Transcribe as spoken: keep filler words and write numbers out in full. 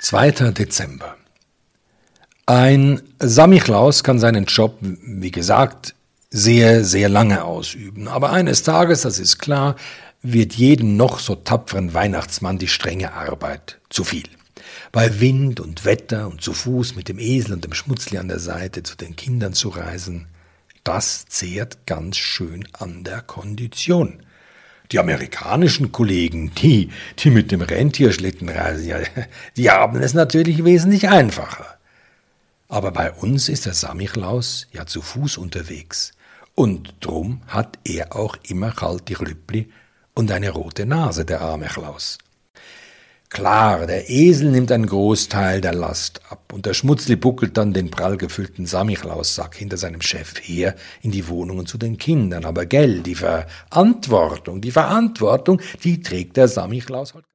zweiter Dezember. Ein Samichlaus kann seinen Job, wie gesagt, sehr, sehr lange ausüben. Aber eines Tages, das ist klar, wird jedem noch so tapferen Weihnachtsmann die strenge Arbeit zu viel. Bei Wind und Wetter und zu Fuß mit dem Esel und dem Schmutzli an der Seite zu den Kindern zu reisen, das zehrt ganz schön an der Kondition. Die amerikanischen Kollegen, die, die mit dem Rentierschlitten reisen, ja, die haben es natürlich wesentlich einfacher. Aber bei uns ist der Samichlaus ja zu Fuß unterwegs. Und drum hat er auch immer kalte Rüppli und eine rote Nase, der arme Klaus. Klar, der Esel nimmt einen Großteil der Last ab und der Schmutzli buckelt dann den prall gefüllten Samichlaussack hinter seinem Chef her in die Wohnungen zu den Kindern. Aber gell, die Verantwortung, die Verantwortung, die trägt der Samichlaus halt.